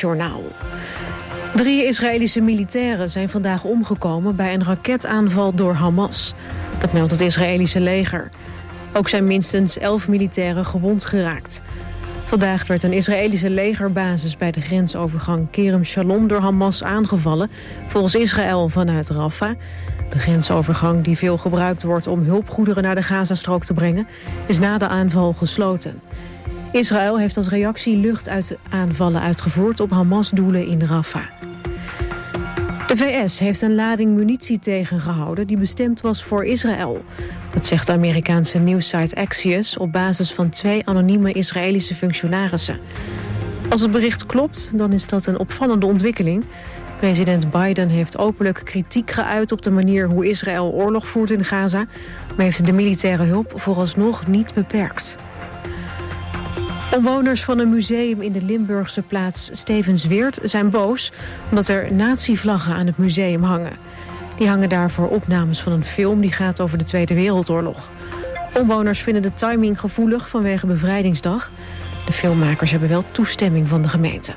NOS-journaal. 3 Israëlische militairen zijn vandaag omgekomen bij een raketaanval door Hamas. Dat meldt het Israëlische leger. Ook zijn minstens 11 militairen gewond geraakt. Vandaag werd een Israëlische legerbasis bij de grensovergang Kerem Shalom door Hamas aangevallen, volgens Israël vanuit Rafah. De grensovergang, die veel gebruikt wordt om hulpgoederen naar de Gazastrook te brengen, is na de aanval gesloten. Israël heeft als reactie luchtaanvallen uitgevoerd op Hamas-doelen in Rafah. De VS heeft een lading munitie tegengehouden die bestemd was voor Israël. Dat zegt de Amerikaanse nieuwssite Axios op basis van 2 anonieme Israëlische functionarissen. Als het bericht klopt, dan is dat een opvallende ontwikkeling. President Biden heeft openlijk kritiek geuit op de manier hoe Israël oorlog voert in Gaza, maar heeft de militaire hulp vooralsnog niet beperkt. Omwoners van een museum in de Limburgse plaats Stevensweert zijn boos omdat er nazi-vlaggen aan het museum hangen. Die hangen daar voor opnames van een film die gaat over de Tweede Wereldoorlog. Omwoners vinden de timing gevoelig vanwege Bevrijdingsdag. De filmmakers hebben wel toestemming van de gemeente.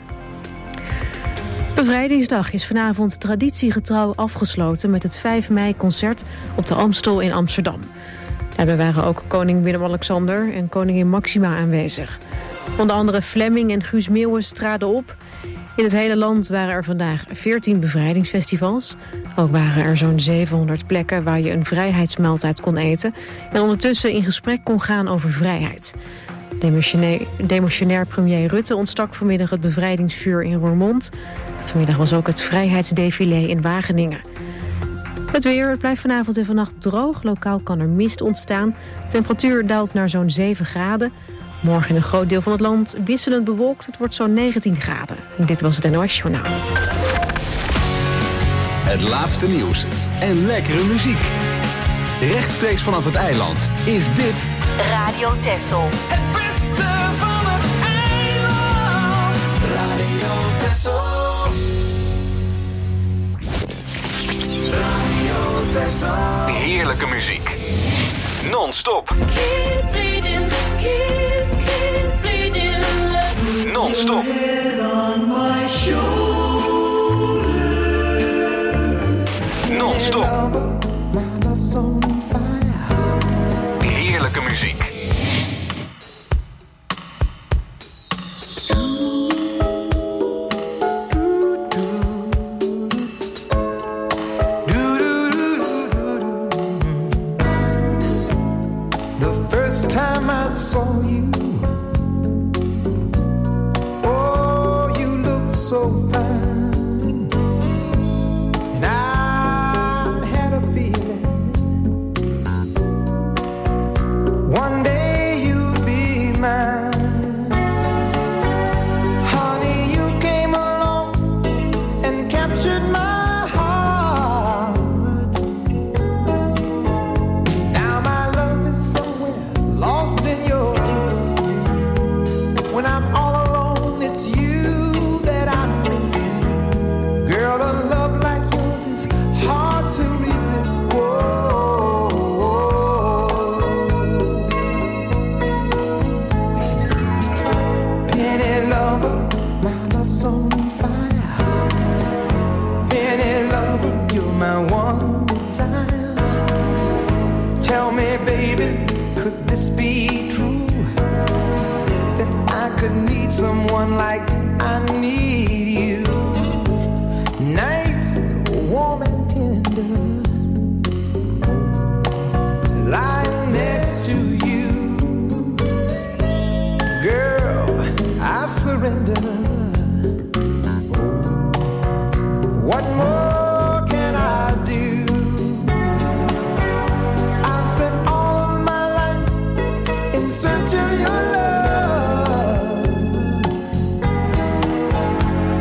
Bevrijdingsdag is vanavond traditiegetrouw afgesloten met het 5 mei-concert op de Amstel in Amsterdam. Daarbij waren ook koning Willem-Alexander en koningin Maxima aanwezig. Onder andere Flemming en Guus Meeuwis traden op. In het hele land waren er vandaag 14 bevrijdingsfestivals. Ook waren er zo'n 700 plekken waar je een vrijheidsmaaltijd kon eten en ondertussen in gesprek kon gaan over vrijheid. Demissionair premier Rutte ontstak vanmiddag het bevrijdingsvuur in Roermond. Vanmiddag was ook het vrijheidsdefilé in Wageningen. Het weer, het blijft vanavond en vannacht droog. Lokaal kan er mist ontstaan. De temperatuur daalt naar zo'n 7 graden. Morgen in een groot deel van het land wisselend bewolkt. Het wordt zo'n 19 graden. En dit was het NOS-journaal. Het laatste nieuws en lekkere muziek. Rechtstreeks vanaf het eiland is dit Radio Texel. Het beste van het eiland. Radio Texel. Radio Texel. heerlijke muziek. Non-stop. Keep bleeding, keep bleeding. Non-stop. Non-stop. Heerlijke muziek. The first time I saw you, oh, you look so fine, and I had a feeling one day you'd be mine. Honey, you came along and captured my heart. Now my love is somewhere lost in your kiss. When I'm all alone, it's you that I miss. Girl, a love like yours is hard to resist. Whoa, penny lover, my love's on fire. Penny lover, you're my one desire. Tell me, baby, could this be true? That I could need someone like I need you. Nights warm and tender, lying next to you. Girl, I surrender. What more can I do? I spent all of my life in search of your love.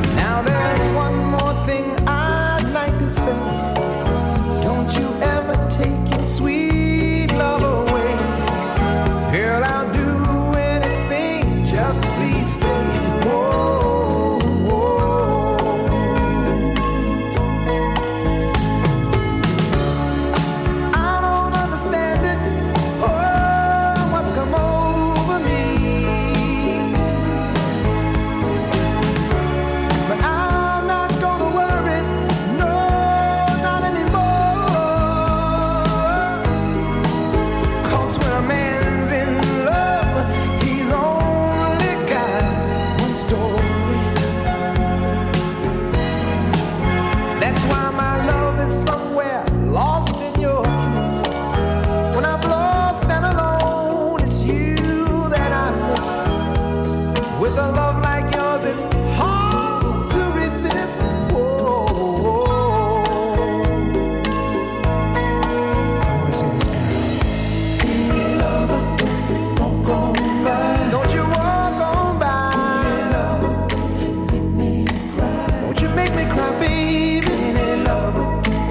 my baby. Penny lover,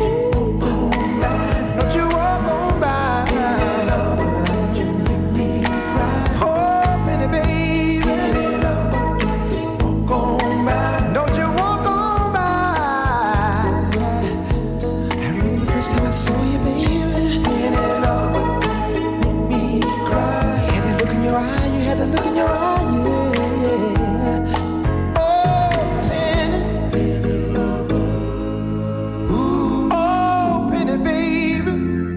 don't you walk on by. Penny lover, don't you make me cry. Oh, penny baby, penny lover, walk on by. Don't you walk on by. I remember the first time I saw you, baby. Penny lover, make me cry. You had that look in your eye, you had that look in your eye, yeah. Oh, penny, penny lover. Ooh, oh, penny baby.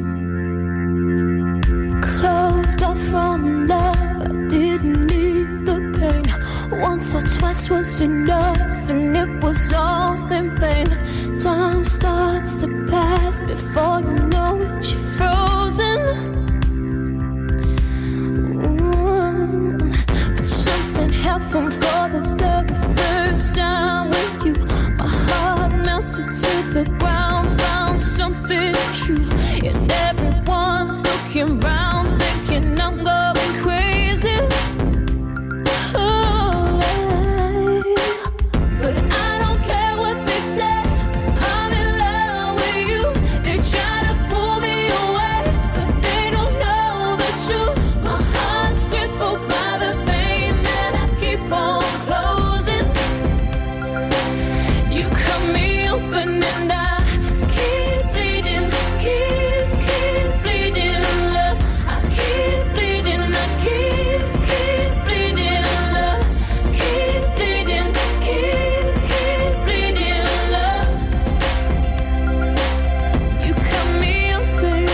Closed off from love, I didn't need the pain. Once or twice was enough, and it was all in vain. Time starts to pass before you know it, you're frozen. But something happened for the very first time with you. My heart melted to the ground, found something true. And everyone's looking round, thinking I'm going crazy. Oh, but I don't care what they say. I'm in love with you. They try to pull me away, but they don't know the truth. My heart's crippled by the pain that I keep on closing. You cut me open and I keep bleeding, keep bleeding, love. I keep bleeding, I keep bleeding, love. Keep bleeding, keep bleeding, love. You cut me open.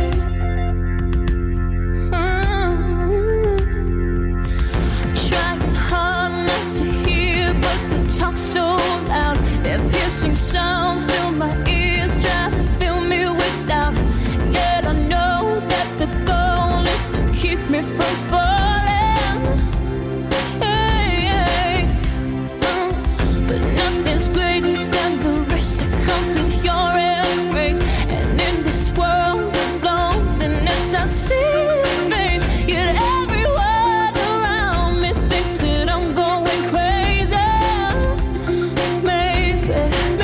Trying hard not to hear, but they talk so loud. Their piercing sounds fill my ears, try to fill me with doubt. Yet I know that the goal is to keep me from falling. Hey, hey. But nothing's greater than the rest that comes with your embrace. And in this world of loneliness, I see your face. Yet everyone around me thinks that I'm going crazy. Maybe,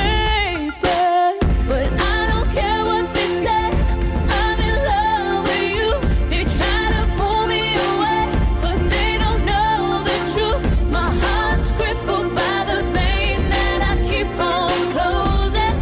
but I don't care what they say. I'm in love with you. They try to pull me away, but they don't know the truth. My heart's crippled by the pain that I keep on closing.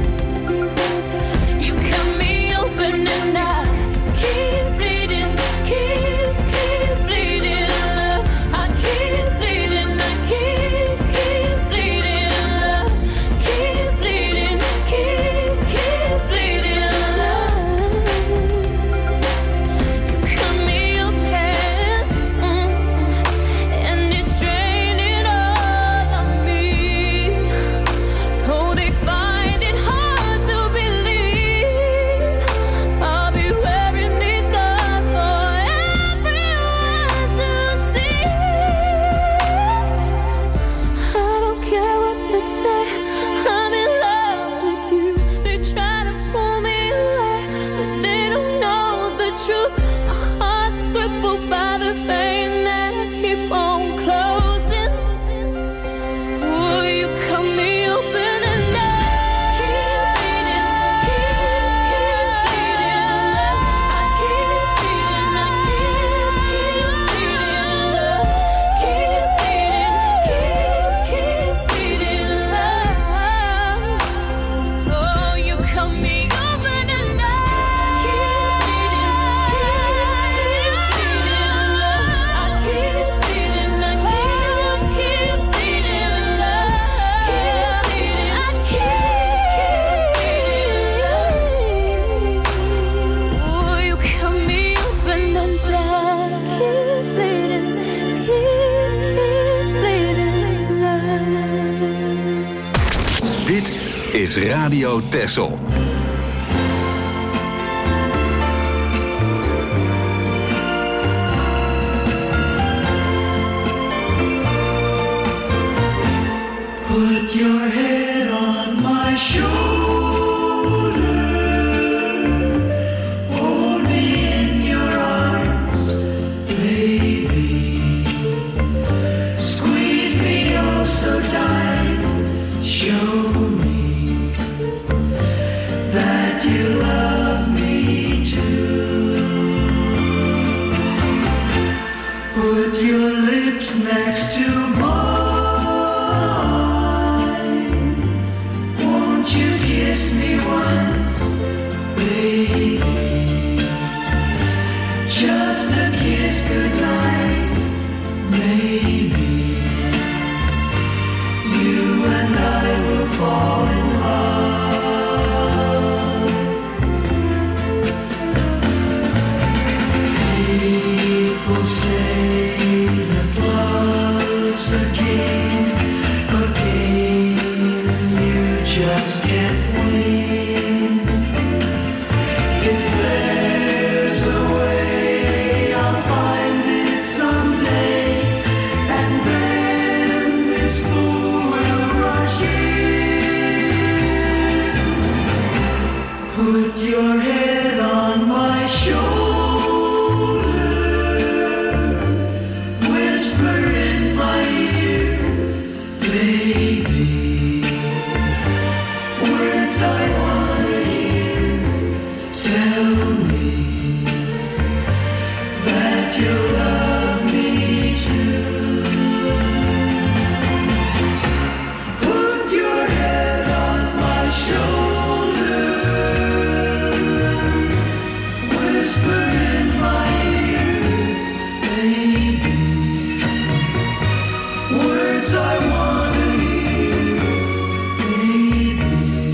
You cut me open and I keep bleeding, keep bleeding, love. I keep bleeding, I keep bleeding, love. Keep bleeding, keep bleeding, love. You cut me open, and it's draining all of me. Oh, they find it hard to believe I'll be wearing these scars for everyone to see. I don't care what they say. I'm in love with you. They try to pull me away, but they don't know the truth. My heart's crippled by the pain that I keep on closing. Oh, you cut me open and I keep bleeding, love. I keep bleeding, I keep bleeding, love. Keep bleeding, love. Oh, you cut me open and I keep bleeding, love. I keep bleeding, I keep bleeding, love. Keep bleeding, I keep bleeding. Oh, you cut me open and I keep bleeding, love. Dit is Radio Texel. Put your head on my shoulder. Hold me in your arms, baby. Squeeze me oh so tight. Show me fall in love. People say that love's a game you just can't win. If there's a way, I'll find it someday, and then this fool will rush in. Put your head on my shoulder, whisper in my ear, baby, words I wanna hear. Tell me that you love me too. Put your head on my shoulder, whisper in my ear, baby, words I wanna hear, baby.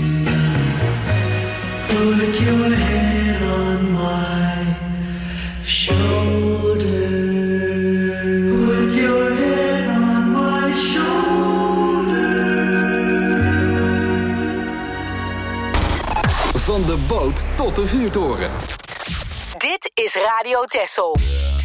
Put your head on my shoulder. Put your head on my shoulder. Van de boot tot de vuurtoren. Dit is Radio Texel.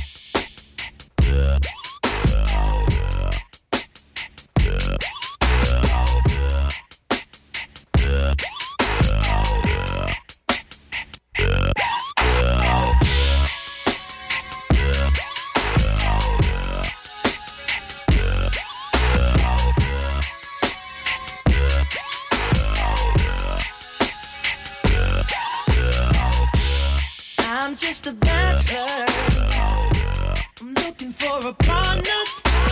I'm just a bachelor. I'm looking for a partner,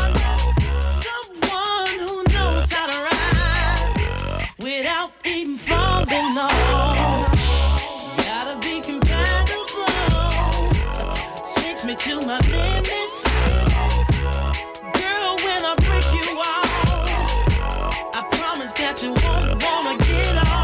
someone who knows how to ride without even falling off. Gotta be compatible, takes me to my limits. Girl, when I break you off, I promise that you won't wanna get off.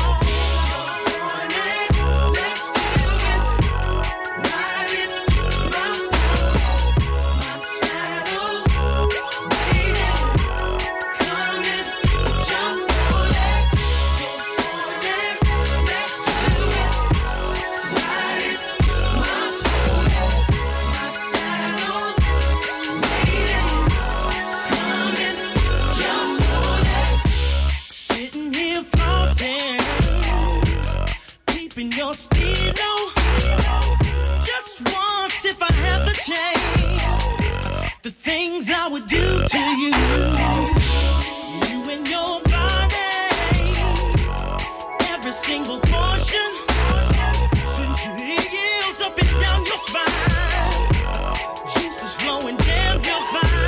Your stilo, just once if I have the chance, the things I would do to you, you and your body, every single portion, since your heels up and down your spine, juices flowing down your spine.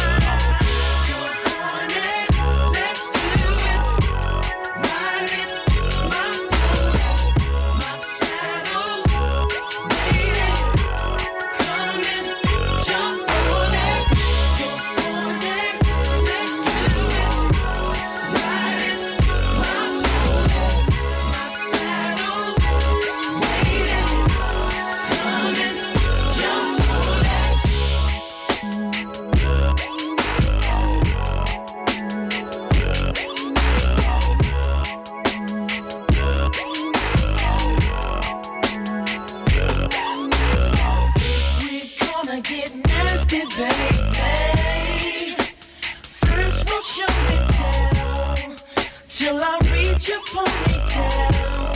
Till I reach your ponytail.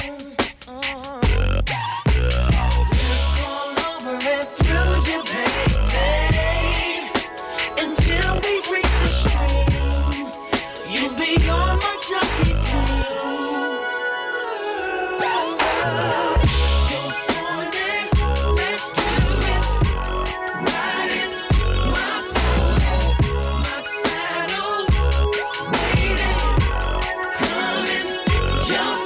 Look all over and through you, baby. Until we reach the stream, you'll be on my jockey team. Jump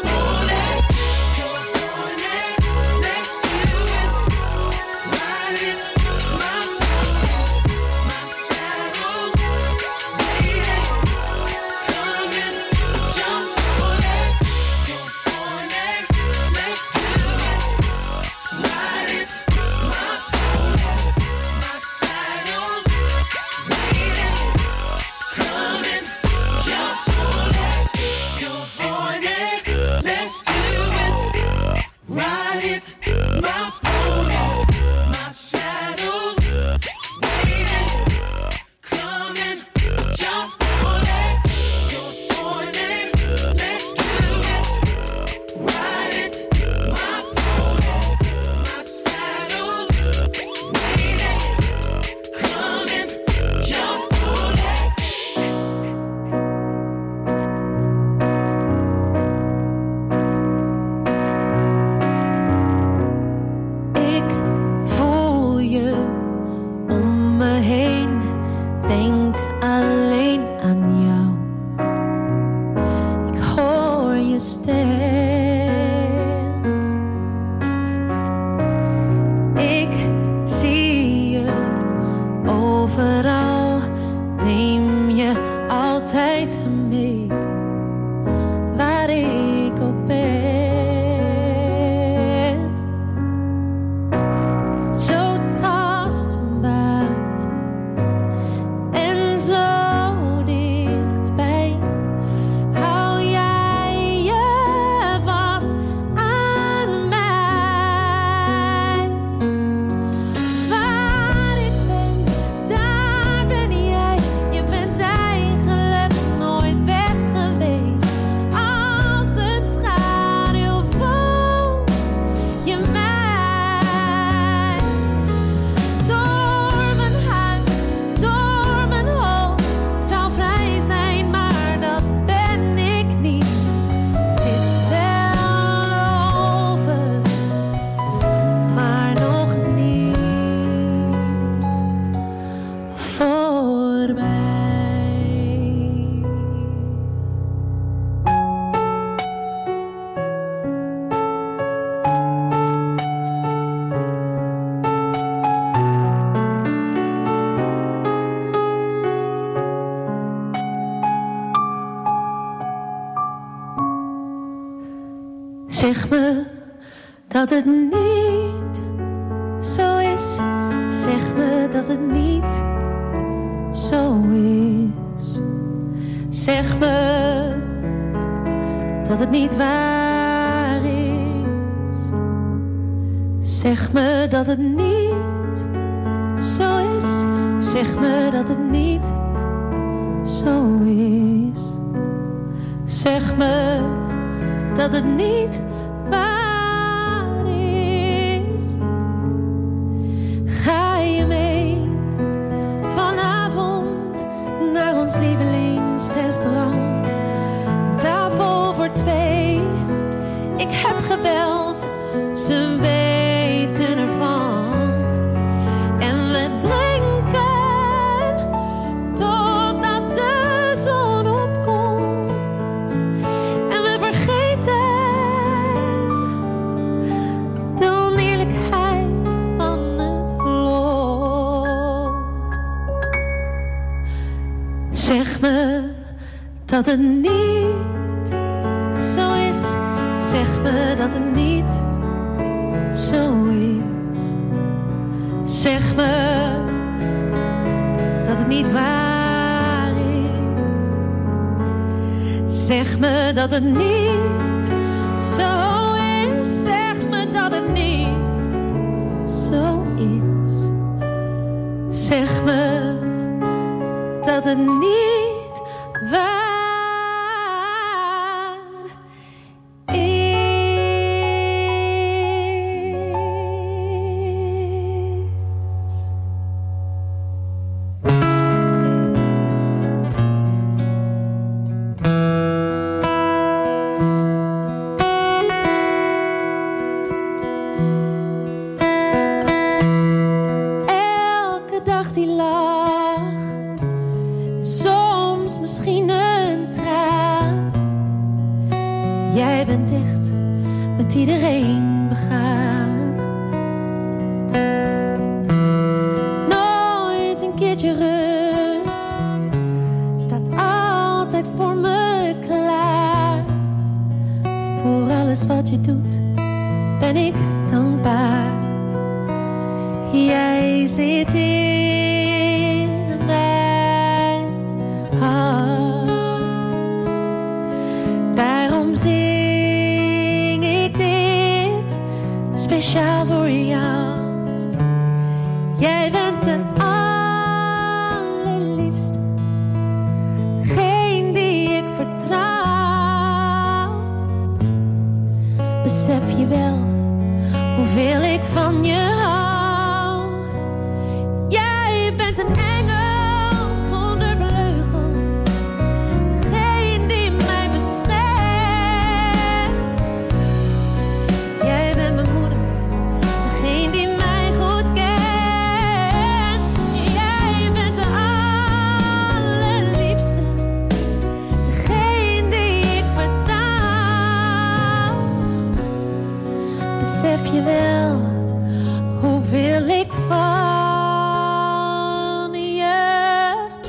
Zeg me dat het niet zo is. Zeg me dat het niet zo is. Zeg me dat het niet waar is. Zeg me dat het niet zo is. Zeg me dat het niet zo is. Zeg me dat het niet waar is. Ga je mee vanavond naar ons lievelingsrestaurant? Tafel voor 2. Ik heb gebeld, ze weten ervan. En we drinken totdat de zon opkomt. En we vergeten de oneerlijkheid van het lot. Zeg me dat het niet zo is. Zeg me dat het niet zo is. Zeg me dat het niet waar is. Zeg me dat het niet zo is. Zeg me dat het niet zo is. Zeg me dat het niet waar is. Elke dag die lach, soms misschien een traan. Jij bent echt met iedereen begaan. Nooit een keertje rust, staat altijd voor me klaar. Voor alles wat je doet, ben ik dankbaar. Jij zit in mijn hart. Daarom zing ik dit speciaal voor jou. Jij bent de allerliefste, degene die ik vertrouw. Besef je wel hoeveel ik van je hou? Jij bent een engel zonder vleugel, degene die mij beschermt. Jij bent mijn moeder, degene die mij goed kent. Jij bent de allerliefste, degene die ik vertrouw. Besef je wel hoeveel ik van je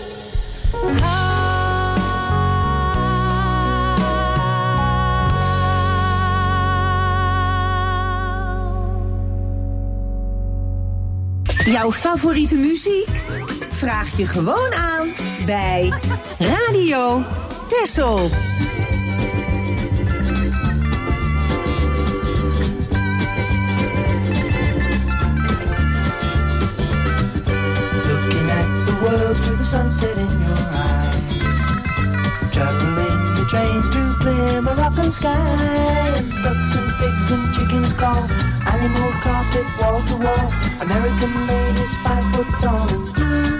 hou? Jouw favoriete muziek? Vraag je gewoon aan bij Radio Texel. Looking at the world through the sunset in your eyes. Traveling the train through clear Moroccan skies. Ducks and pigs and chickens call. Animal carpet wall to wall. American ladies 5 foot tall and blue.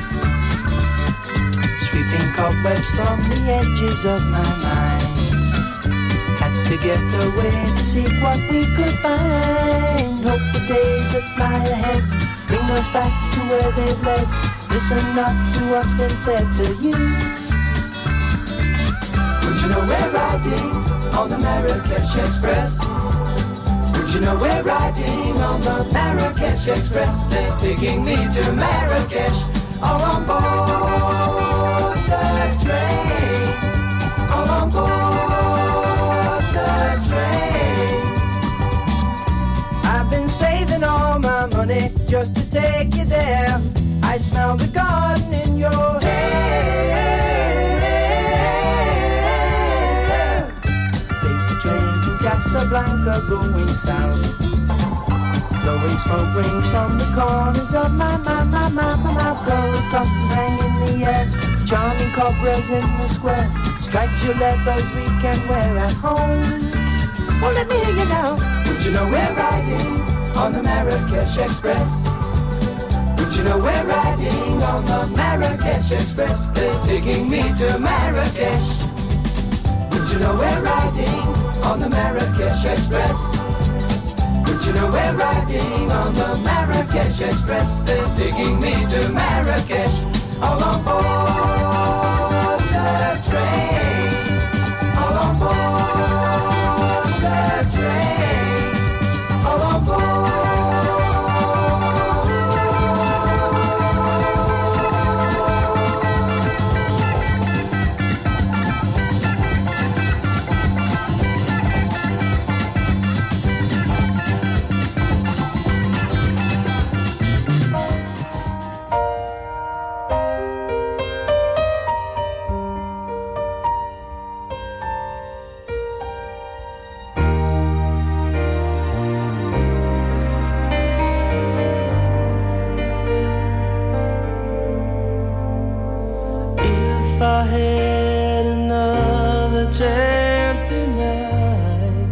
Sweeping cobwebs from the edges of my mind. Had to get away to see what we could find. Hope the days that lie ahead bring us back to where they've led. Listen not to what's been said to you. Don't you know we're riding on the Marrakesh Express? Don't you know we're riding on the Marrakesh Express? They're taking me to Marrakesh, all on board the train, all on board the train. I've been saving all my money just to take you there. I smell the garden in your hair. Take the train to Casablanca going south. Blowing smoke rings from the corners of my mouth. Gold cockles hang in the air. Charming cobras in the square. Stripes your leathers we can wear at home. Well, let me hear you now. Would you know we're riding on the Marrakesh Express? Would you know we're riding on the Marrakesh Express? They're taking me to Marrakesh. Would you know we're riding on the Marrakesh Express? Would you know we're riding on the Marrakesh Express? They're taking me to Marrakesh, all on board the train, all on board the train, all on board. If I had another chance tonight,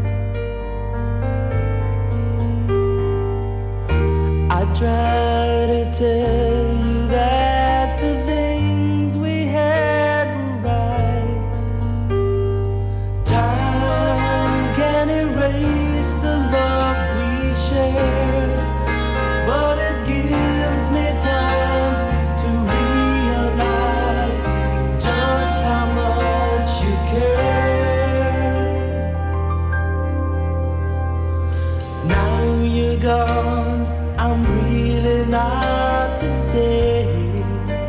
I'd try to tell you that the things we had were right. Time can erase the love we shared, but it gives me time to realize just how much you care. Now you're gone, I'm really not the same.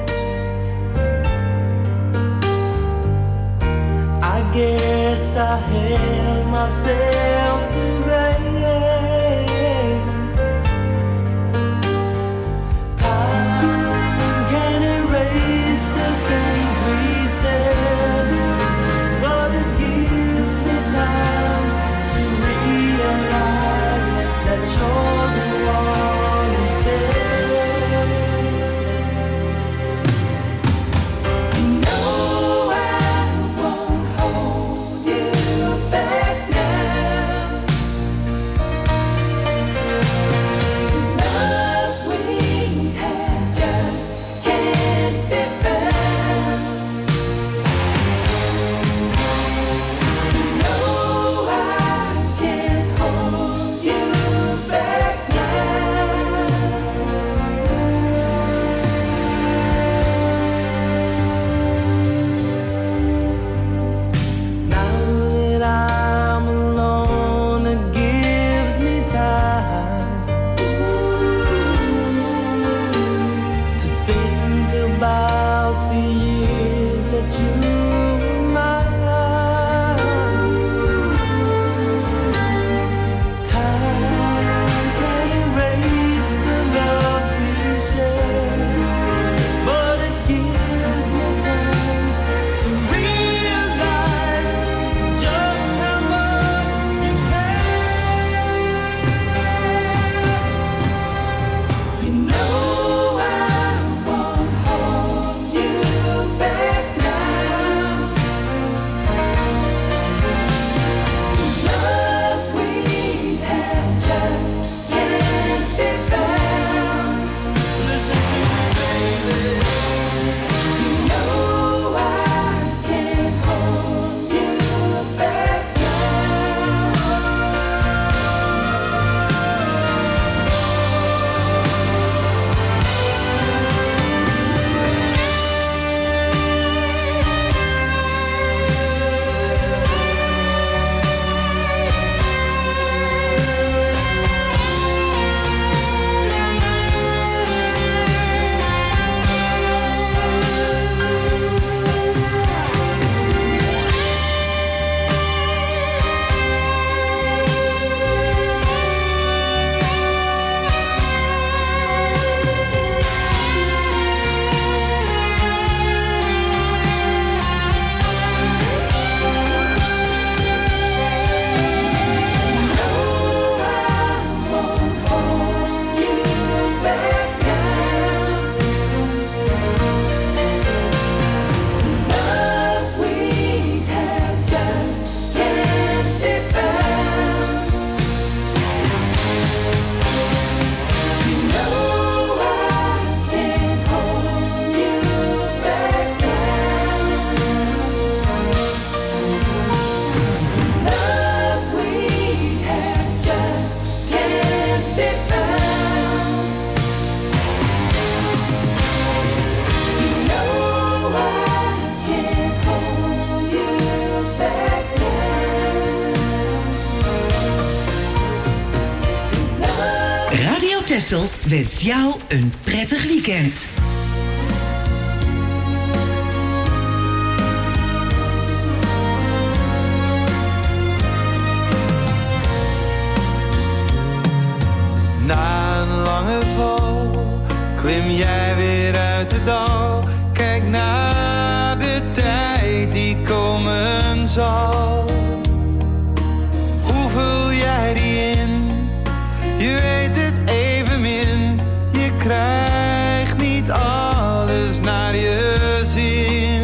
I guess I held myself to blame. Time can erase the things we said, but it gives me time to realize that you're the one instead. No, I won't hold you back now. Texel wenst jou een prettig weekend. Na een lange val klim jij weer uit het dal. Kijk naar de tijd die komen zal. Hoe vul jij die in? Je weet het evenmin. Je krijgt niet alles naar je zin.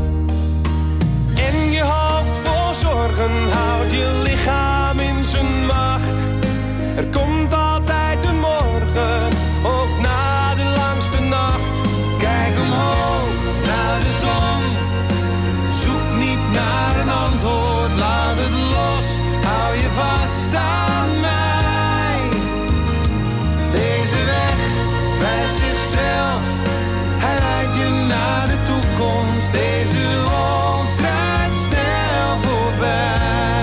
En je hoofd vol zorgen houdt je lichaam in zijn macht. Er komt altijd een morgen, ook na de langste nacht. Kijk omhoog naar de zon. Zoek niet naar een antwoord, laat het los. Hou je vast aan mij. Deze weg wijst zichzelf. Hij leidt je naar de toekomst. Deze wolk draait snel voorbij.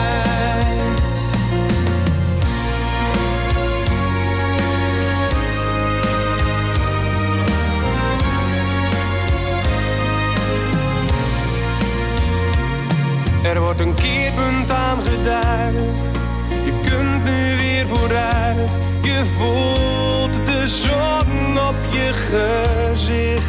Er wordt een keerpunt aangeduid. Je kunt nu weer vooruit. Je voelt de zon op je gezicht.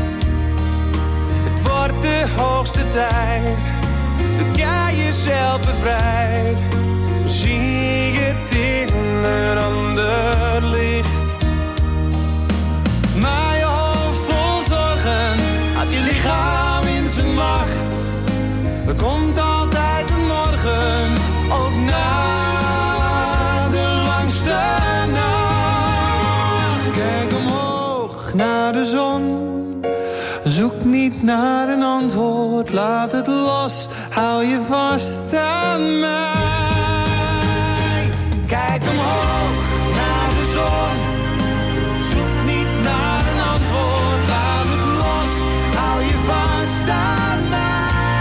Het wordt de hoogste tijd dat jij jezelf bevrijdt. Zie het in een ander licht. Maar je hoofd vol zorgen had je lichaam in zijn macht. Er komt altijd een morgen, ook na de langste nacht. Kijk omhoog naar de zon. Zoek niet naar een antwoord, laat het los. Hou je vast aan mij. Kijk omhoog naar de zon. Zoek niet naar een antwoord, laat het los. Hou je vast aan mij.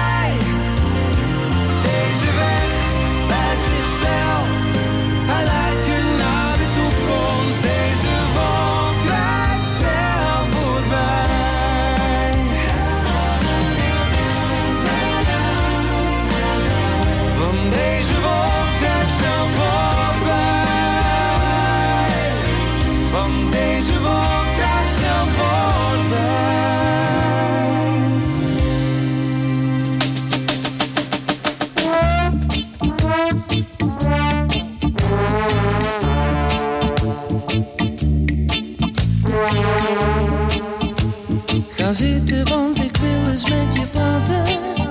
Deze weg bij zichzelf, hij leidt je naar de toekomst. Deze wolk drijft snel voorbij. Want deze wolk drijft snel voorbij. Want deze wolk drijft snel voorbij. Ga zitten, want ik wil eens met je praten.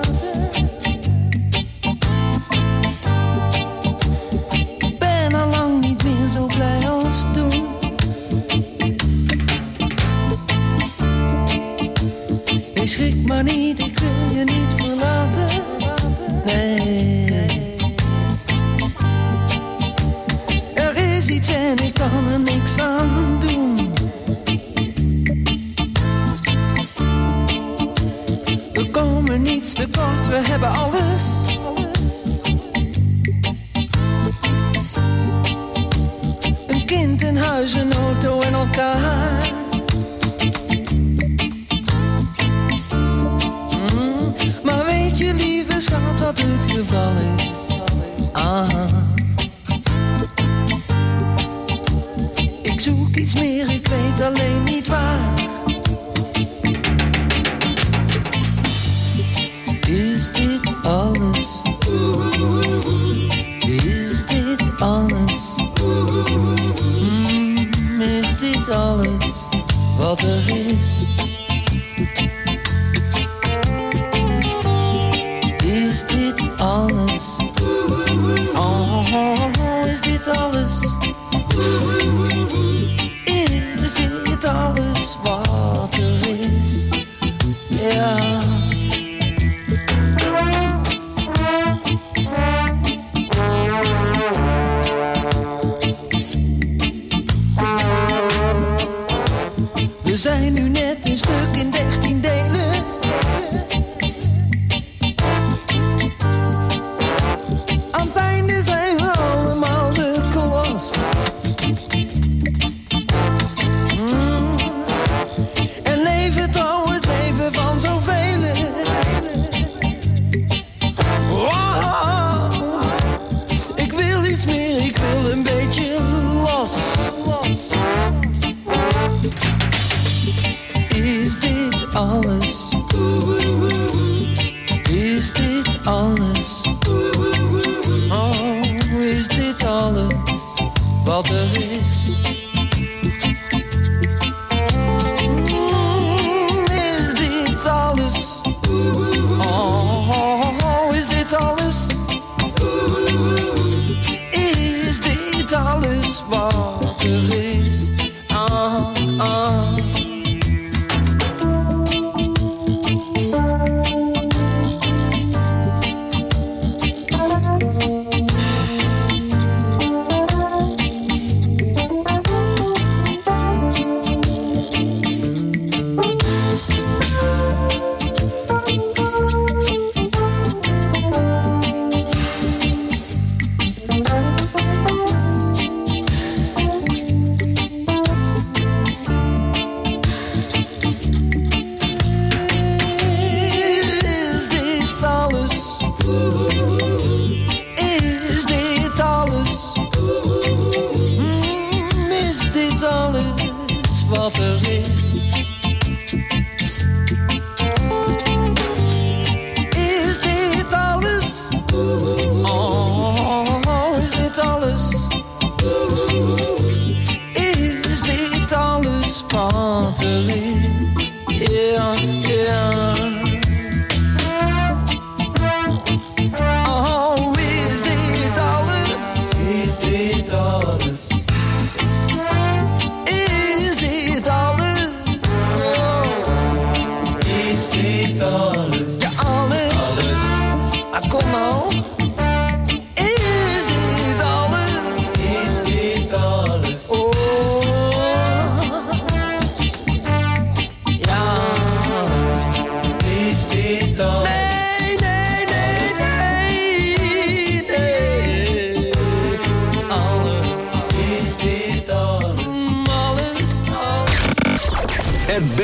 Ik ben al lang niet meer zo blij als toen. Nee, schrik maar niet, ik wil je niet verlaten. Nee. Er is iets en ik kan er niks aan doen. We komen niets tekort, we hebben alles. Een kind, een huis, een auto en elkaar. Maar weet je, lieve schat, wat het geval is? Ik zoek iets meer, ik weet alleen niet waar. Is dit alles? Is dit alles? Is dit alles wat er is? Is dit alles? Oh, is dit alles? Is dit alles wat er is? Ja.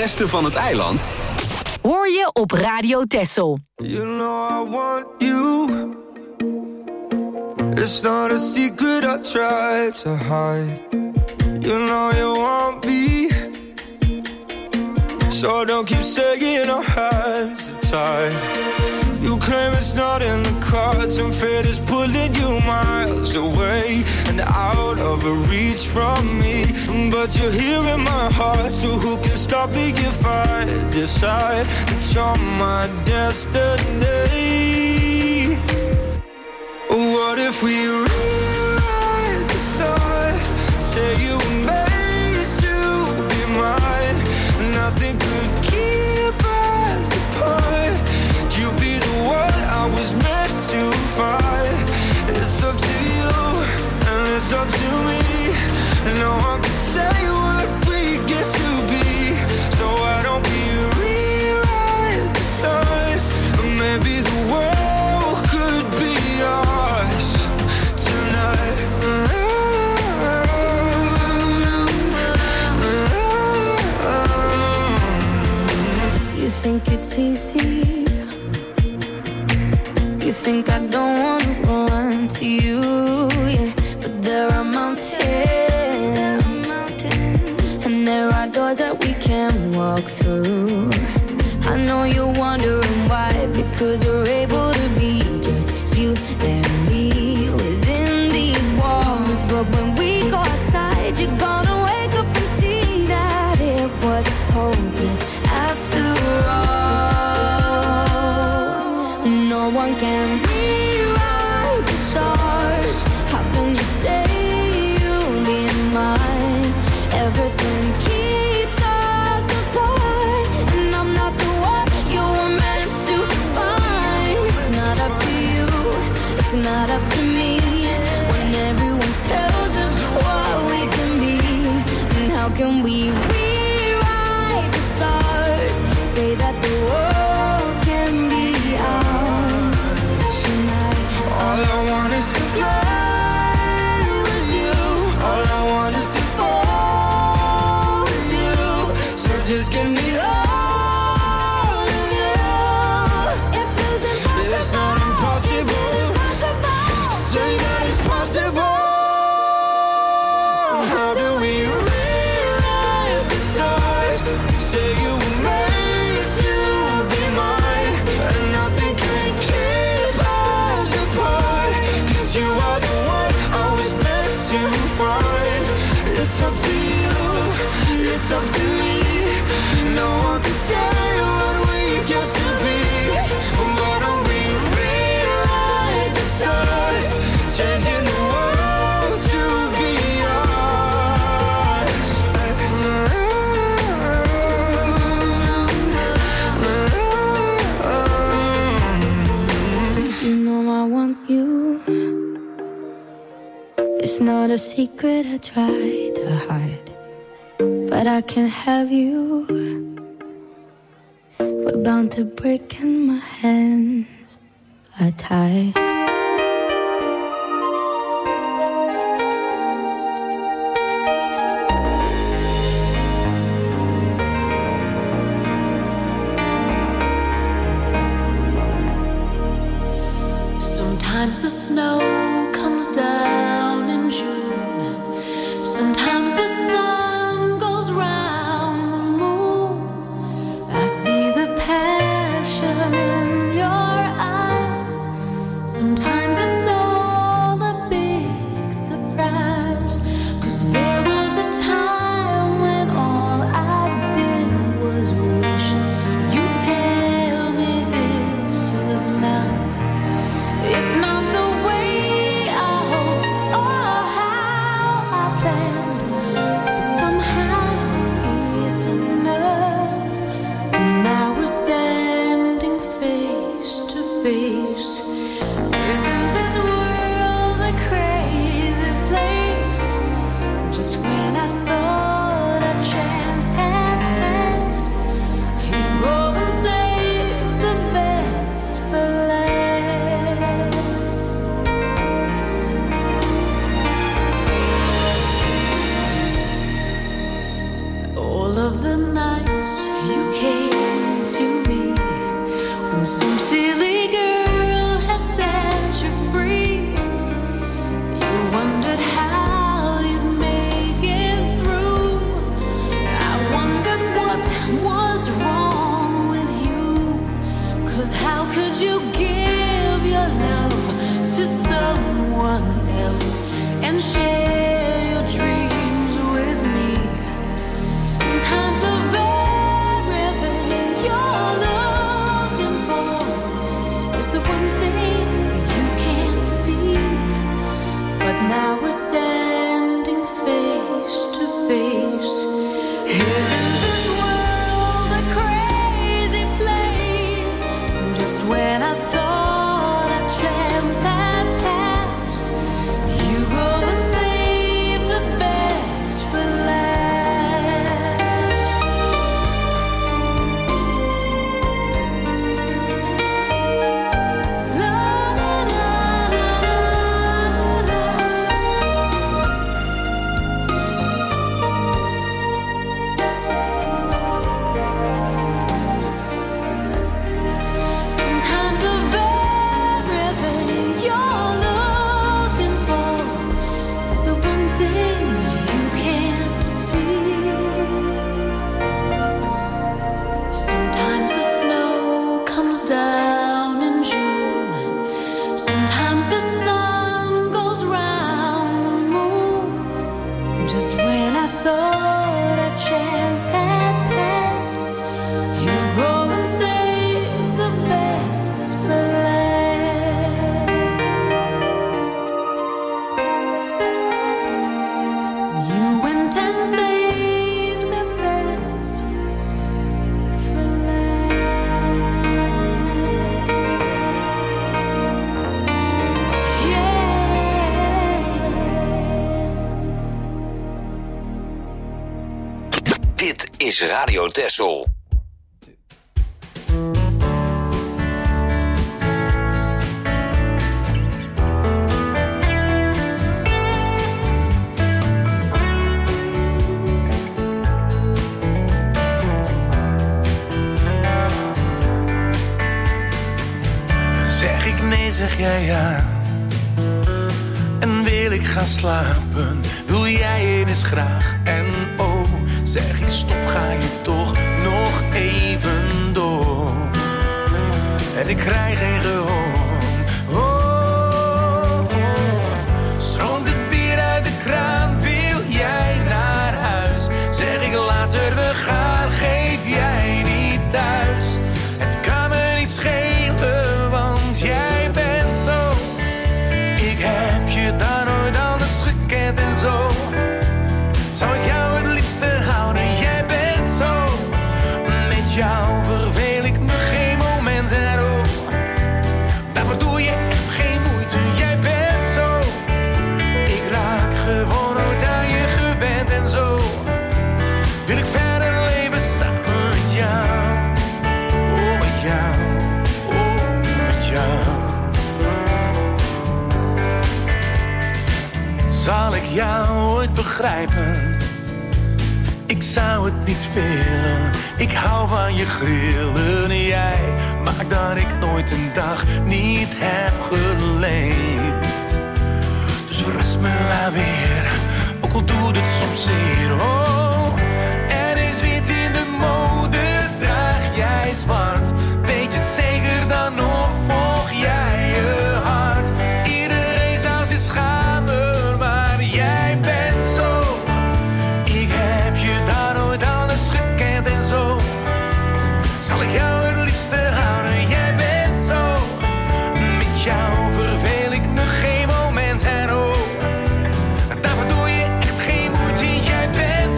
beste van het eiland? Hoor je op Radio Texel. You know I want you. It's not a secret I try to hide. You know you want me. So don't keep saying our hands are tied. You claim it's not in the cards, and fate is pulling you miles away and out of reach from me. But you're here in my heart, so who can stop me if I decide that you're my destiny? What if we rewrite the stars? Say you were made to be mine. Nothing could keep us apart. You be the one I was meant to find. It's up to you and it's up to me. No one can say what we get to be. So why don't we rewrite the stars? Or maybe the world could be ours tonight. You think it's easy? You think I don't wanna run to you, yeah. But there are mountains, and there are doors that we can't walk through. I know you're wondering why, because we're able to be just you and me within these walls. But when we go outside, you're gonna wake up and see that it was hopeless after all. No one can rewrite the stars. How can you say you'll be mine? Everything keeps us apart, and I'm not the one you were meant to find. It's not up to you, it's not up to me. When everyone tells us what we can be, and how can we rewrite the stars? Say that the world can be ours tonight. All I want is to fly with you. All I want is to fall with you. So just give me all of you. It feels impossible. It's not impossible. Say that it's possible. How do we rewrite the stars? Say you were made to be mine, and nothing can keep us apart. 'Cause you are the one I was meant to find. It's up to you, it's up to me. No one can say what we get to be. Why don't we rewrite the stars? Changing the world to be ours. You know I want you. It's not a secret I try to hide, but I can't have you. We're bound to break and my hands are tied. Sometimes the snow comes down in June. Sometimes the sun goes round the moon. I see the passion in your eyes. Sometimes it's all a big surprise. 'Cause there was a time when all I did was wish you tell me this was love. It's not the way I hoped and share your dreams with me. Sometimes the very thing you're looking for is the one thing you can't see. But now we're standing face to face. Isn't this world a crazy place? Just when I thought our chance had passed, you go and save the best for last. La la la la la. Sometimes the very thing you're looking for is the one thing you can't see. Sometimes the snow comes down in June. Sometimes the sun goes round the moon. Just when I thought a chance had passed, you go and save the best for last. You went and saved the best for last. Yeah. Dit is Radio Texel. Zeg ik nee, zeg jij ja. En wil ik gaan slapen, wil jij eens graag. En oh, zeg ik stop, ga je toch nog even door. En ik krijg geen gehoor. Oh, stroomt het bier uit de kraan, wil jij naar huis? Zeg ik later we gaan, geef jij niet thuis. Het kan me niet schelen, want jij bent zo. Ik heb je daar nooit anders gekend en zo. Zou ik jou het liefste houden, jij bent zo. Met jou verveel ik me geen moment en oh, daarvoor doe je echt geen moeite, jij bent zo. Ik raak gewoon nooit aan je gewend en zo. Wil ik verder leven samen met jou. Oh, met jou. Oh, met jou. Zal ik jou ooit begrijpen? Ik zou het niet willen. Ik hou van je grillen. Jij maakt dat ik nooit een dag niet heb geleefd. Dus verras me maar weer, ook al doet het soms zeer. Oh, er is wit in de mode, draag jij zwart. Weet je het zeker, dan nog volg jij je hart. Iedereen zou zich schamen, maar jij bent zo. Ik heb je daar nooit anders gekend en zo. Zal ik jou het liefste houden, jij bent zo. Met jou verveel ik me geen moment en oh, daarvoor doe je echt geen moeite, jij bent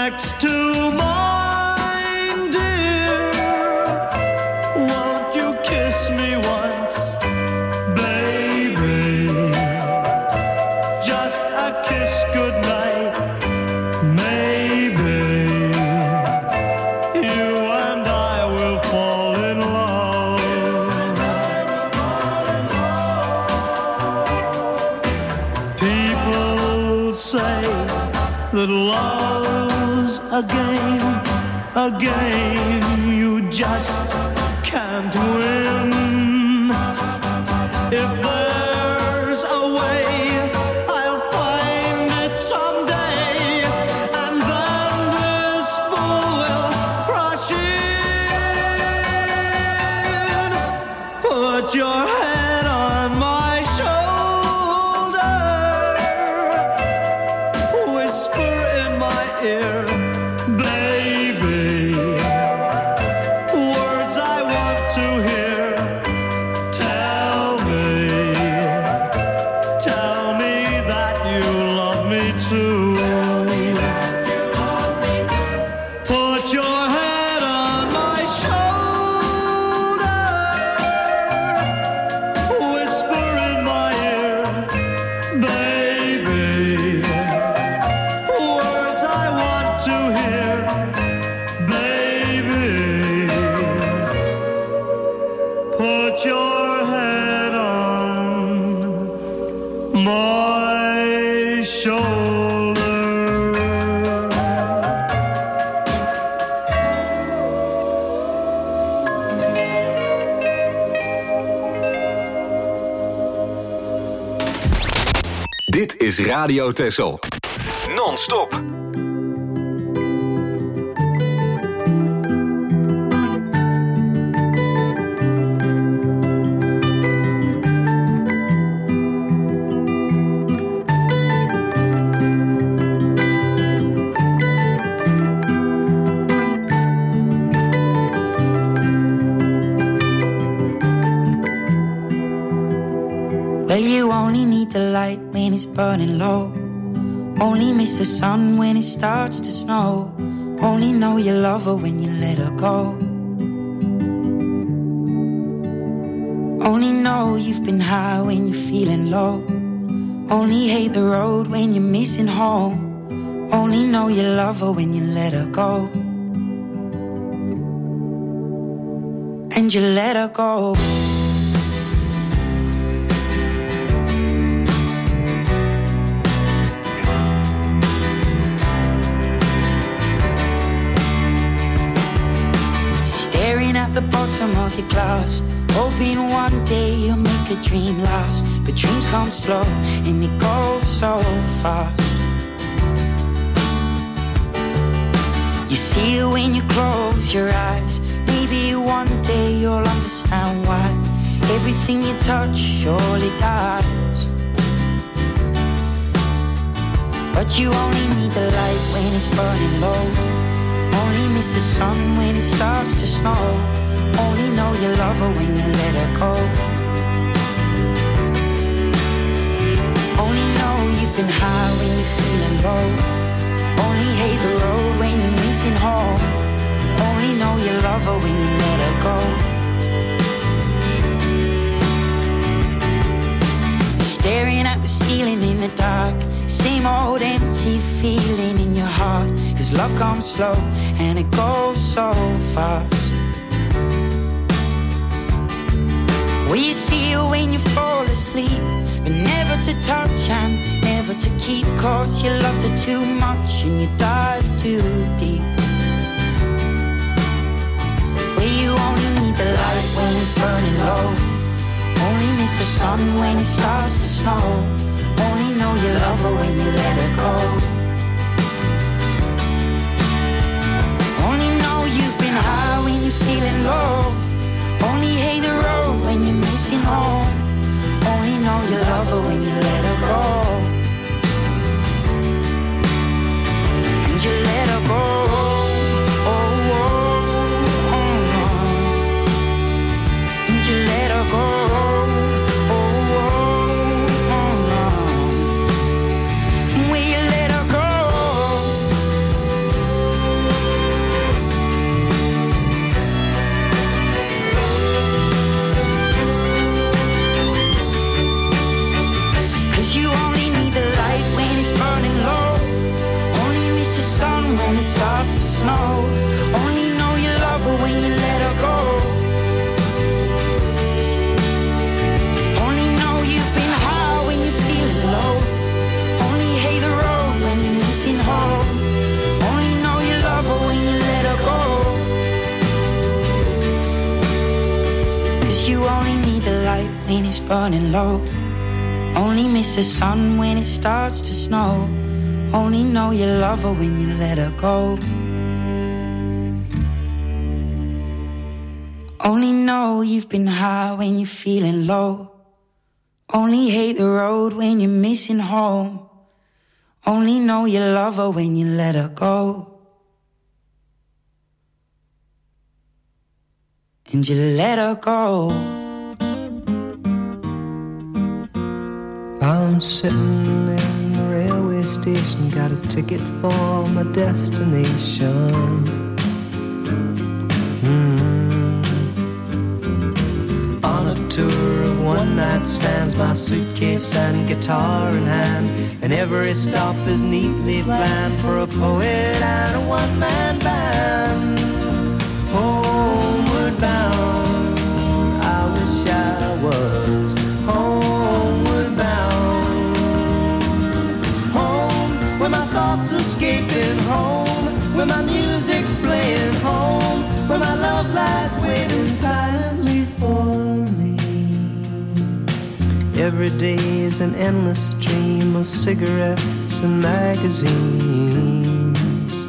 next to mine, dear. Won't you kiss me once, baby? Just a kiss goodnight, maybe. You and I will fall in love. People say that love's a game you just can't win. If there's a way, I'll find it someday, and then this fool will rush in. Put your head on my shoulder, whisper in my ear, baby, words I want to hear. Tell me that you love me too. Put your head on my shoulder, whisper in my ear, baby, words I want to hear, baby. Put your head on my shoulder. Dit is Radio Texel. Non-stop. Well, you only need the light when it's burning low. Only miss the sun when it starts to snow. Only know you love her when you let her go. Only know you've been high when you're feeling low. Only hate the road when you're missing home. Only know you love her when you let her go. And you let her go. At the bottom of your glass, hoping one day you'll make a dream last. But dreams come slow and they go so fast. You see it when you close your eyes. Maybe one day you'll understand why everything you touch surely dies. But you only need the light when it's burning low. Only miss the sun when it starts to snow. Only know you love her when you let her go. Only know you've been high when you're feeling low. Only hate the road when you're missing home. Only know you love her when you let her go. Staring at the ceiling in the dark. Same old empty feeling in your heart. 'Cause love comes slow and it goes so fast. Well, you see it when you fall asleep, but never to touch and never to keep. 'Cause you loved her too much and you dive too deep. Well, you only need the light when it's burning low. Only miss the sun when it starts to snow. Only know you love her when you let her go. Only know you've been high when you're feeling low. Only hate the road when you're missing home. Only know you love her when you let her go. And you let her go. Oh, oh, oh, oh. And you let her go. Oh, oh, oh, oh. Will you let her burning low. Only miss the sun when it starts to snow. Only know you love her when you let her go. Only know you've been high when you're feeling low. Only hate the road when you're missing home. Only know you love her when you let her go. And you let her go. I'm sitting in the railway station, got a ticket for my destination. On a tour of one-night stands, my suitcase and guitar in hand, and every stop is neatly planned for a poet and a one-man band. Homeward bound, I wish I was homeward bound. Home, where my thoughts escaping, home, where my music's playing, home, where my love lies waiting silently for me. Every day is an endless stream of cigarettes and magazines.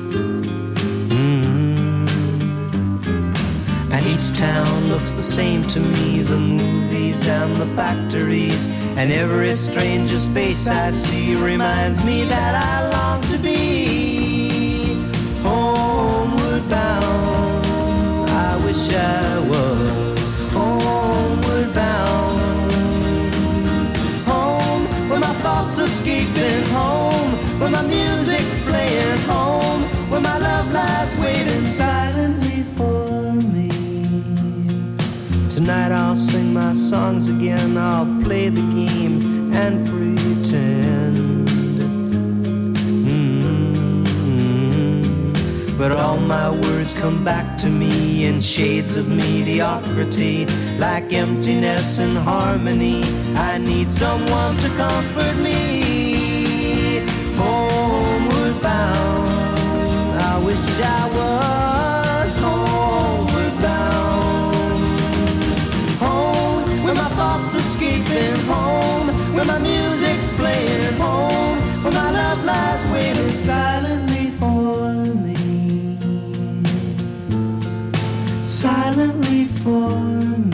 And each town looks the same to me, the movies and the factories, and every stranger's face I see reminds me that I long to be homeward bound. I wish I was homeward bound. Home, where my thoughts escaping, home, where my music's playing, home, where my love lies waiting silently for me. Tonight I'll sing my songs again, I'll play the game and pretend. But all my words come back to me in shades of mediocrity, like emptiness and harmony. I need someone to comfort me. Homeward bound, I wish I was homeward bound. Home, where my thoughts escaping, home, where my music's playing, home, where my love lies waiting silently for me. Silently for me.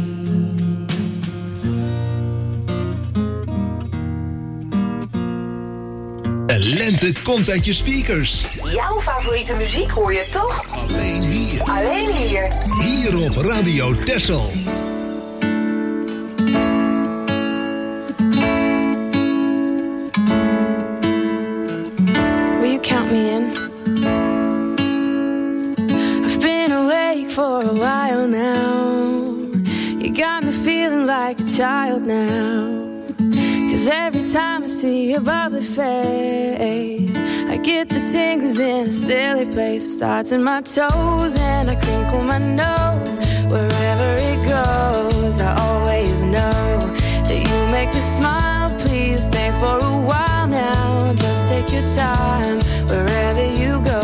De lente komt uit je speakers. Jouw favoriete muziek hoor je toch? Alleen hier. Alleen hier. Hier op Radio Texel. Will you count me in? For a while now, you got me feeling like a child now. 'Cause every time I see your bubbly face, I get the tingles in a silly place. It starts in my toes and I crinkle my nose. Wherever it goes, I always know that you make me smile. Please stay for a while now. Just take your time wherever you go.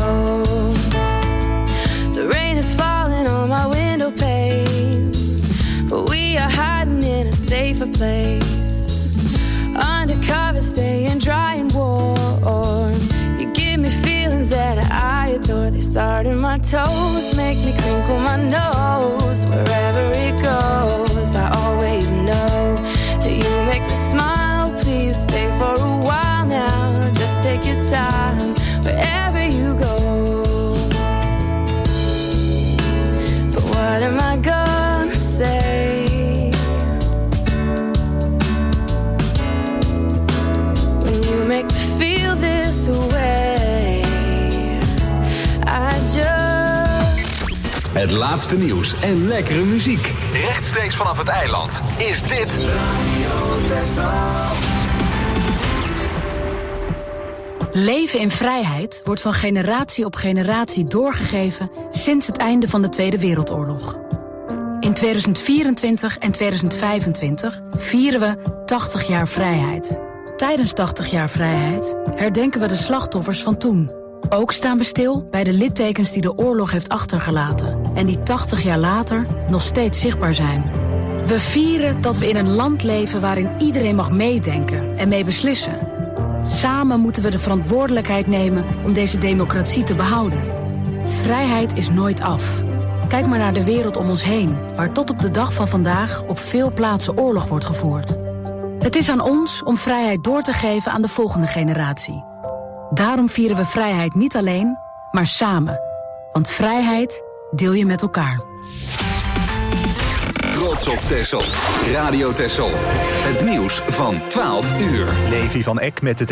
The rain is falling on my window pane, but we are hiding in a safer place. Undercover, staying dry and warm. You give me feelings that I adore. They start in my toes, make me crinkle my nose. Wherever it goes, I always know that you make me smile. Please stay for a while now. Just take your time wherever you go. What am I gonna say when you make me feel this way? I just... Het laatste nieuws en lekkere muziek. Rechtstreeks vanaf het eiland. Is dit Radio Texel. Leven in vrijheid wordt van generatie op generatie doorgegeven sinds het einde van de Tweede Wereldoorlog. In 2024 en 2025 vieren we 80 jaar vrijheid. Tijdens 80 jaar vrijheid herdenken we de slachtoffers van toen. Ook staan we stil bij de littekens die de oorlog heeft achtergelaten en die 80 jaar later nog steeds zichtbaar zijn. We vieren dat we in een land leven waarin iedereen mag meedenken en mee beslissen. Samen moeten we de verantwoordelijkheid nemen om deze democratie te behouden. Vrijheid is nooit af. Kijk maar naar de wereld om ons heen, waar tot op de dag van vandaag op veel plaatsen oorlog wordt gevoerd. Het is aan ons om vrijheid door te geven aan de volgende generatie. Daarom vieren we vrijheid niet alleen, maar samen. Want vrijheid deel je met elkaar. Trots op Texel. Radio Texel. Het nieuws van 12 uur. Levi van Eck met het